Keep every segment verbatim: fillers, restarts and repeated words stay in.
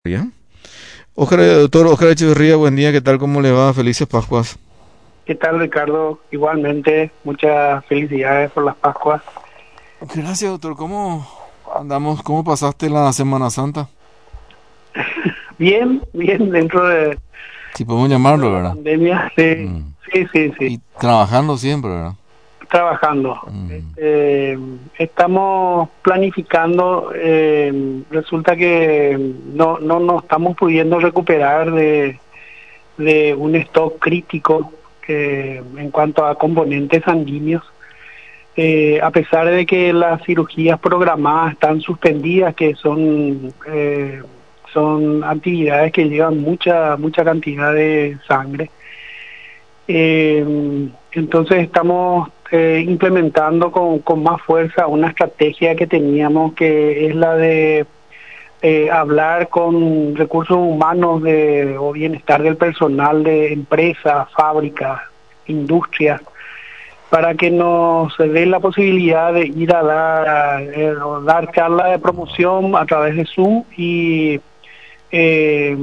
Bien. Oscar, doctor Oscar Echeverría, buen día, ¿qué tal? ¿Cómo le va? Felices Pascuas. ¿Qué tal, Ricardo? Igualmente, muchas felicidades por las Pascuas. Gracias, doctor. ¿Cómo andamos? ¿Cómo pasaste la Semana Santa? Bien, bien, dentro de, Si podemos dentro llamarlo, de la ¿verdad? pandemia, sí, Mm. sí, sí, sí, Y trabajando siempre, ¿verdad? trabajando. Mm. Este, estamos planificando, eh, resulta que no, no nos estamos pudiendo recuperar de, de un stock crítico que, en cuanto a componentes sanguíneos. Eh, a pesar de que las cirugías programadas están suspendidas, que son eh, son actividades que llevan mucha mucha cantidad de sangre. Eh, entonces estamos eh, implementando con, con más fuerza una estrategia que teníamos, que es la de eh, hablar con recursos humanos de, o bienestar del personal de empresas, fábricas, industrias, para que nos dé la posibilidad de ir a dar, eh, dar charla de promoción a través de Zoom y eh,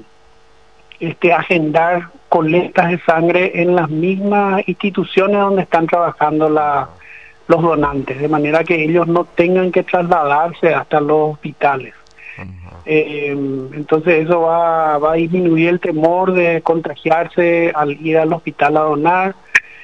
este, agendar colectas de sangre en las mismas instituciones donde están trabajando la, los donantes, de manera que ellos no tengan que trasladarse hasta los hospitales. Eh, entonces eso va, va a disminuir el temor de contagiarse al ir al hospital a donar.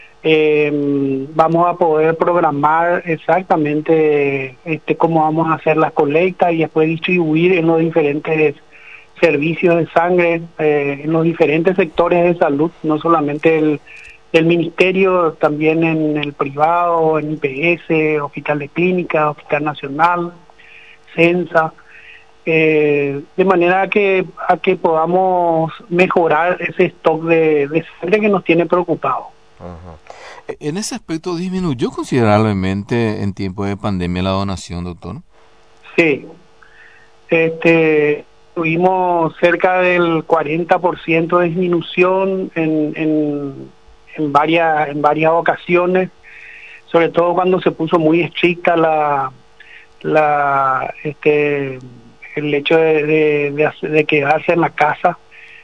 Eh, vamos a poder programar exactamente este cómo vamos a hacer las colectas y después distribuir en los diferentes servicios de sangre, eh, en los diferentes sectores de salud, no solamente el, el ministerio, también en el privado, en I P S, Hospital de Clínica, Hospital Nacional, Censa, eh, de manera que a que podamos mejorar ese stock de, de sangre que nos tiene preocupados. Ajá. E- En ese aspecto disminuyó considerablemente en tiempo de pandemia la donación, doctor. Sí, este, tuvimos cerca del cuarenta por ciento de disminución en, en, en, varias, en varias ocasiones, sobre todo cuando se puso muy estricta la, la, este, el hecho de, de, de, hacer- de quedarse en la casa.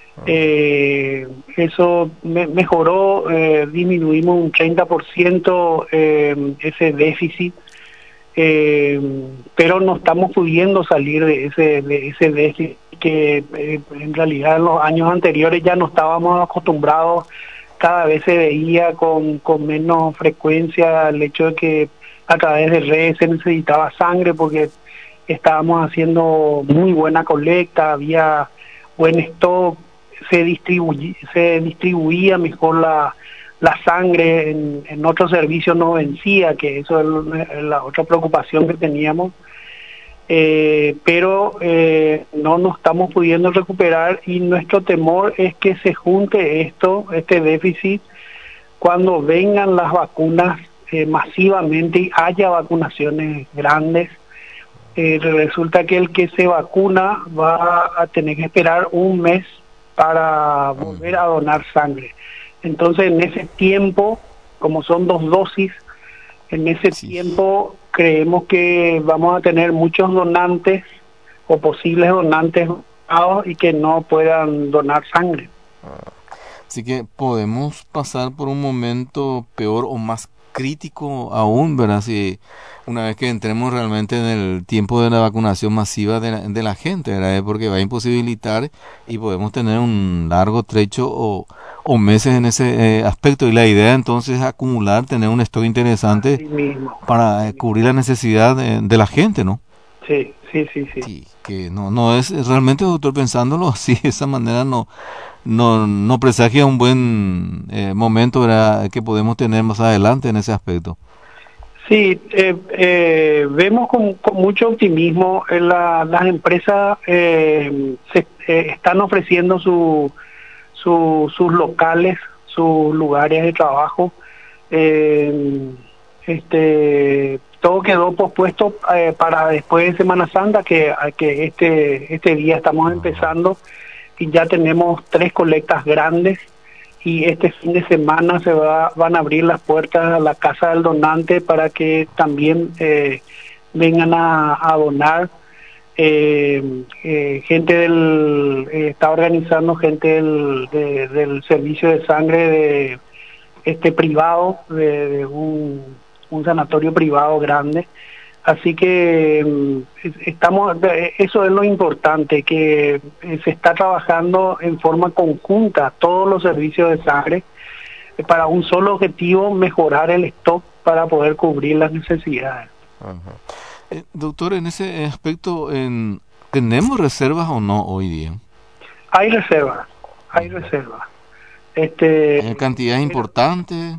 Eh, eso me, mejoró, eh, disminuimos un treinta por ciento eh, ese déficit, eh, pero no estamos pudiendo salir de ese, de ese déficit que eh, en realidad en los años anteriores ya no estábamos acostumbrados. Cada vez se veía con, con menos frecuencia el hecho de que a través de redes se necesitaba sangre, porque estábamos haciendo muy buena colecta, había buen stock, se distribuía, se distribuía mejor la, la sangre, en, en otros servicios no vencía, que eso es la otra preocupación que teníamos. Eh, pero eh, no nos estamos pudiendo recuperar y nuestro temor es que se junte esto, este déficit, cuando vengan las vacunas eh, masivamente y haya vacunaciones grandes. Eh, resulta que el que se vacuna va a tener que esperar un mes para volver a donar sangre. Entonces, en ese tiempo, como son dos dosis, en ese Sí. tiempo creemos que vamos a tener muchos donantes o posibles donantes vacunados y que no puedan donar sangre. Así que podemos pasar por un momento peor o más crítico aún, ¿verdad? Si una vez que entremos realmente en el tiempo de la vacunación masiva de la, de la gente, ¿verdad? Porque va a imposibilitar y podemos tener un largo trecho o, o meses en ese eh, aspecto. Y la idea entonces es acumular, tener un stock interesante Así mismo, para así eh, mismo. cubrir la necesidad de, de la gente, ¿no? Sí, sí, sí, sí. Sí, que no, no es realmente, doctor, pensándolo así, de esa manera no no, no presagia un buen eh, momento, ¿verdad?, que podemos tener más adelante en ese aspecto. Sí, eh, eh, vemos con, con mucho optimismo en la, las empresas eh, se eh, están ofreciendo su, su, sus locales, sus lugares de trabajo. Eh, este, todo quedó pospuesto eh, para después de Semana Santa, que, que este, este día estamos Ajá. empezando y ya tenemos tres colectas grandes y este fin de semana se va, van a abrir las puertas a la casa del donante para que también eh, vengan a, a donar. eh, eh, gente del, eh, está organizando gente del, de, del servicio de sangre de este privado, de, de un, un sanatorio privado grande. Así que eh, estamos, eso es lo importante, que eh, se está trabajando en forma conjunta todos los servicios de sangre eh, para un solo objetivo: mejorar el stock para poder cubrir las necesidades. Ajá. Eh, doctor, en ese aspecto, en, ¿tenemos reservas o no hoy día? Hay reservas, hay Ajá. reservas. Este, ¿Hay cantidades importantes?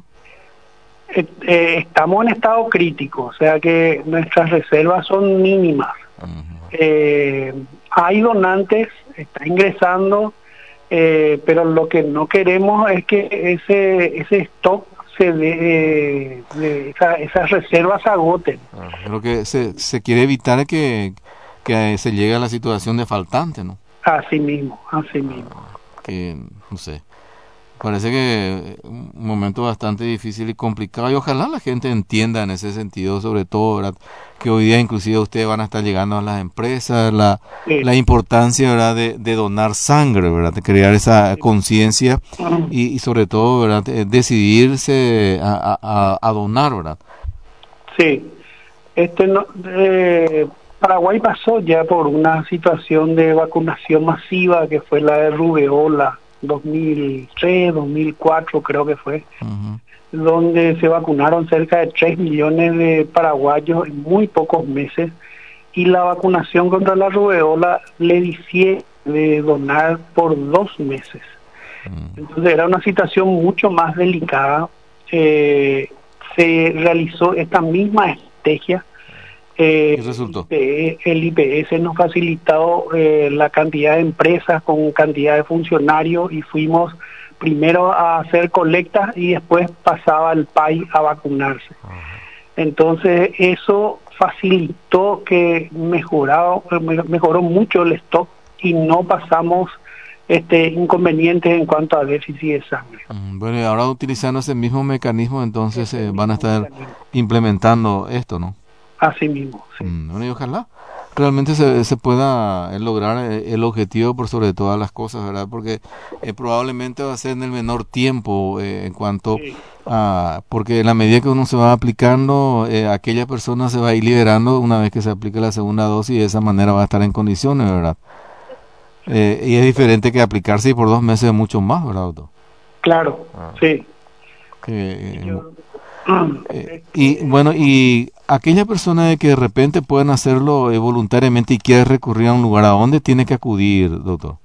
eh, eh, estamos en estado crítico, o sea que nuestras reservas son mínimas. Ajá. Eh, hay donantes, está ingresando, eh, pero lo que no queremos es que ese ese stock se de, de esa, esas reservas se agoten. Ajá. Lo que se, se quiere evitar es que, que se llegue a la situación de faltante, ¿no? Así mismo, así mismo. Que, no sé, parece que un momento bastante difícil y complicado, y ojalá la gente entienda en ese sentido, sobre todo, ¿verdad?, que hoy día inclusive ustedes van a estar llegando a las empresas, la, Sí. la importancia, ¿verdad?, de, de donar sangre, ¿verdad?, de crear esa conciencia y, y sobre todo, ¿verdad?, de decidirse a, a, a donar, ¿verdad? Sí, este no, eh, Paraguay pasó ya por una situación de vacunación masiva que fue la de rubeola, dos mil tres, dos mil cuatro creo que fue, Uh-huh. donde se vacunaron cerca de tres millones de paraguayos en muy pocos meses, y la vacunación contra la rubeola le difiere de donar por dos meses. Uh-huh. Entonces era una situación mucho más delicada. Eh, se realizó esta misma estrategia. Eh, ¿Y resultó? el I P S nos facilitó eh, la cantidad de empresas con cantidad de funcionarios, y fuimos primero a hacer colectas y después pasaba el P A I a vacunarse. Entonces eso facilitó que mejorado, mejoró mucho el stock y no pasamos este inconvenientes en cuanto a déficit de sangre. Mm, Bueno, y ahora utilizando ese mismo mecanismo, entonces Ese eh, van a mismo estar mecanismo. implementando esto, ¿no? Así mismo, sí. Mm, Bueno, y ojalá realmente se, se pueda eh, lograr eh, el objetivo por sobre todas las cosas, ¿verdad? Porque eh, probablemente va a ser en el menor tiempo eh, en cuanto Sí, a... Porque en la medida que uno se va aplicando, eh, aquella persona se va a ir liberando una vez que se aplique la segunda dosis, y de esa manera va a estar en condiciones, ¿verdad? Eh, y es diferente que aplicarse por dos meses mucho más, ¿verdad, doctor? claro, Ah. sí. Que, eh, Yo, Eh, y bueno, y aquella persona de que de repente pueden hacerlo eh, voluntariamente y quiere recurrir a un lugar, ¿a dónde tiene que acudir, doctor?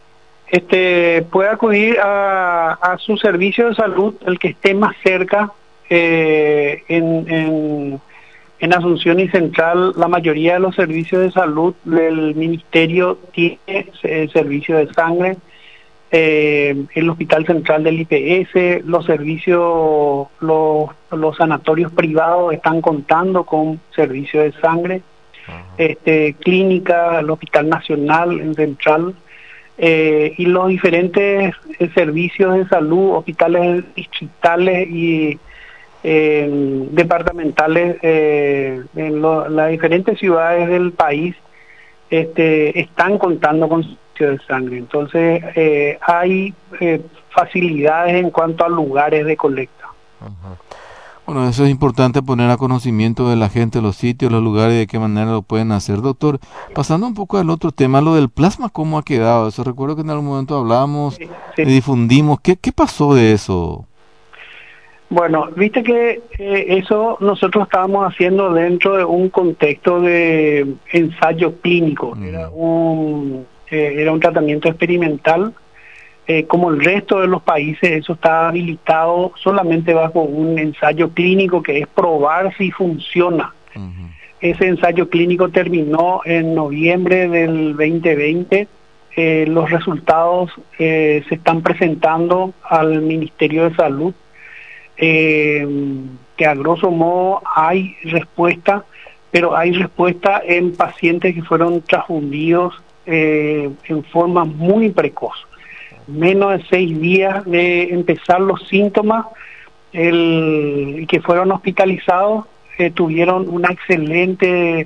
este puede acudir a, a su servicio de salud, el que esté más cerca. eh, en, en, en Asunción y Central, la mayoría de los servicios de salud del ministerio tiene eh, servicio de sangre. Eh, el Hospital Central del I P S, los servicios, los, los sanatorios privados están contando con servicio de sangre. Ajá. Este, clínica, el Hospital Nacional en Central, eh, y los diferentes eh, servicios de salud, hospitales distritales y eh, departamentales eh, en lo, las diferentes ciudades del país este, están contando con servicio de sangre. Entonces eh, hay eh, facilidades en cuanto a lugares de colecta. Ajá. Bueno, eso es importante, poner a conocimiento de la gente los sitios, los lugares y de qué manera lo pueden hacer, doctor. Pasando un poco al otro tema, lo del plasma, ¿cómo ha quedado? Eso recuerdo que en algún momento hablamos, Sí, eh, sí. difundimos. ¿Qué, qué pasó de eso? Bueno, viste que eh, eso nosotros estábamos haciendo dentro de un contexto de ensayo clínico. Ujú. Era un eh, era un tratamiento experimental. Eh, como el resto de los países, eso está habilitado solamente bajo un ensayo clínico, que es probar si funciona. Ujú. Ese ensayo clínico terminó en noviembre del veinte veinte. Eh, los resultados eh, se están presentando al Ministerio de Salud. Eh, que a grosso modo hay respuesta, pero hay respuesta en pacientes que fueron transfundidos eh, en forma muy precoz. Menos de seis días de empezar los síntomas, el que fueron hospitalizados eh, tuvieron una excelente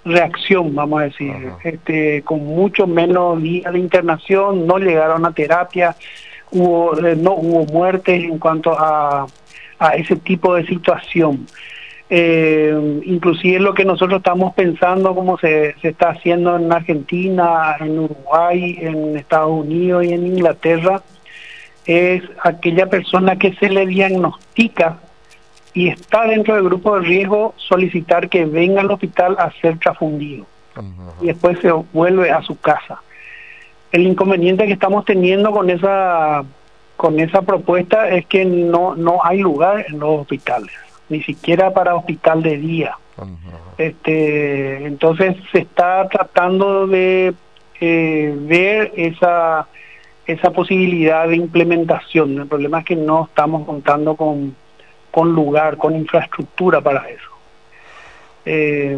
reacción, vamos a decir, Ajá. este, con mucho menos días de internación, no llegaron a terapia, hubo, eh, no hubo muertes en cuanto a, a ese tipo de situación. Eh, inclusive lo que nosotros estamos pensando, como se, se está haciendo en Argentina, en Uruguay, en Estados Unidos y en Inglaterra, es aquella persona que se le diagnostica y está dentro del grupo de riesgo, solicitar que venga al hospital a ser transfundido y después se vuelve a su casa. El inconveniente que estamos teniendo con esa con esa propuesta es que no no hay lugar en los hospitales, ni siquiera para hospital de día. Este, entonces se está tratando de eh, ver esa esa posibilidad de implementación. El problema es que no estamos contando con con lugar, con infraestructura para eso. Eh,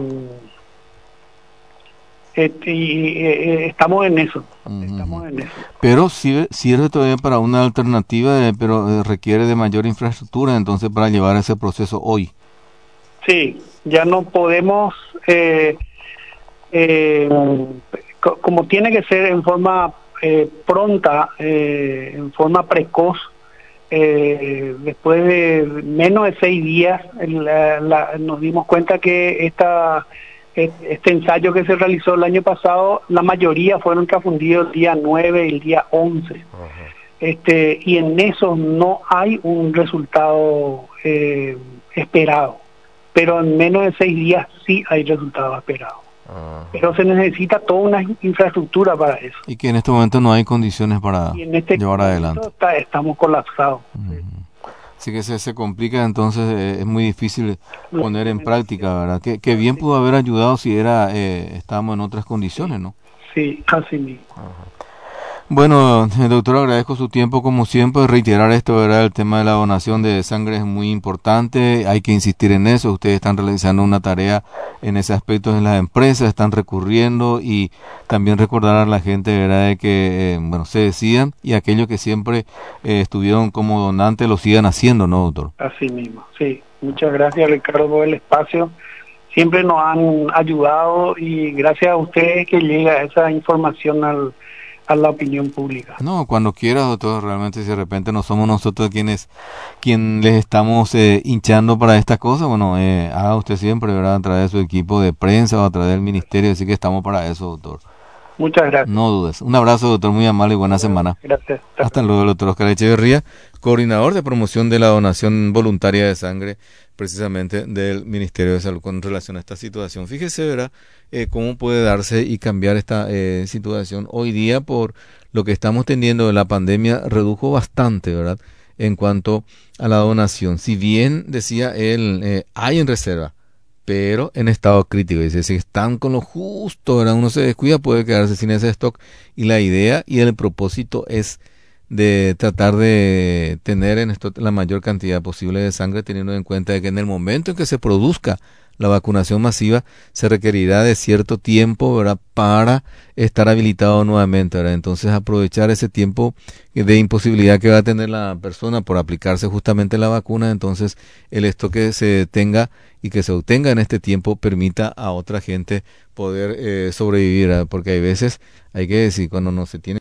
este, y eh, estamos en eso, uh-huh. estamos en eso. Pero sirve, sirve todavía para una alternativa, eh, pero eh, requiere de mayor infraestructura, entonces, para llevar ese proceso hoy. Sí, ya no podemos, eh, eh, co- como tiene que ser en forma eh, pronta, eh, en forma precoz. Eh, después de menos de seis días la, la, nos dimos cuenta que esta, este ensayo que se realizó el año pasado, la mayoría fueron transfundidos el día nueve y el día once. Uh-huh. Este, y en eso no hay un resultado eh, esperado, pero en menos de seis días sí hay resultados esperados. Uh-huh. Pero se necesita toda una infraestructura para eso. Y que en este momento no hay condiciones para este llevar adelante. Está, estamos colapsados. Uh-huh. Así que se, se complica, entonces eh, es muy difícil poner en práctica, ¿verdad? Que, que bien pudo haber ayudado si era eh, estábamos en otras condiciones, ¿no? Sí, así mismo. Uh-huh. Bueno, doctor, agradezco su tiempo como siempre. Reiterar esto, ¿verdad? El tema de la donación de sangre es muy importante, hay que insistir en eso. Ustedes están realizando una tarea en ese aspecto en las empresas, están recurriendo, y también recordar a la gente, ¿verdad?, de que, eh, bueno, se decidan, y aquellos que siempre eh, estuvieron como donantes lo sigan haciendo, ¿no, doctor? Así mismo, sí. Muchas gracias, Ricardo, por el espacio. Siempre nos han ayudado y gracias a ustedes que llega esa información al a la opinión pública. No, cuando quiera, doctor, realmente si de repente no somos nosotros quienes quien les estamos eh, hinchando para estas cosas, bueno, eh, haga usted siempre, ¿verdad?, a través de su equipo de prensa o a través del ministerio, así que estamos para eso, doctor. Muchas gracias. No dudes. Un abrazo, doctor, muy amable y buena Gracias. semana. Gracias. Hasta luego, doctor Oscar Echeverría, coordinador de promoción de la donación voluntaria de sangre, precisamente del Ministerio de Salud, con relación a esta situación. Fíjese, ¿verdad?, eh, cómo puede darse y cambiar esta eh, situación. Hoy día, por lo que estamos teniendo de la pandemia, redujo bastante, ¿verdad?, en cuanto a la donación. Si bien, decía él, eh, hay en reserva, pero en estado crítico. Dice, si están con lo justo, ¿verdad?, uno se descuida, puede quedarse sin ese stock. Y la idea y el propósito es de tratar de tener en esto la mayor cantidad posible de sangre, teniendo en cuenta de que en el momento en que se produzca la vacunación masiva se requerirá de cierto tiempo, ¿verdad?, para estar habilitado nuevamente, ¿verdad? Entonces aprovechar ese tiempo de imposibilidad que va a tener la persona por aplicarse justamente la vacuna, entonces el stock que se tenga y que se obtenga en este tiempo permita a otra gente poder eh, sobrevivir, ¿verdad? Porque hay veces, hay que decir, cuando no se tiene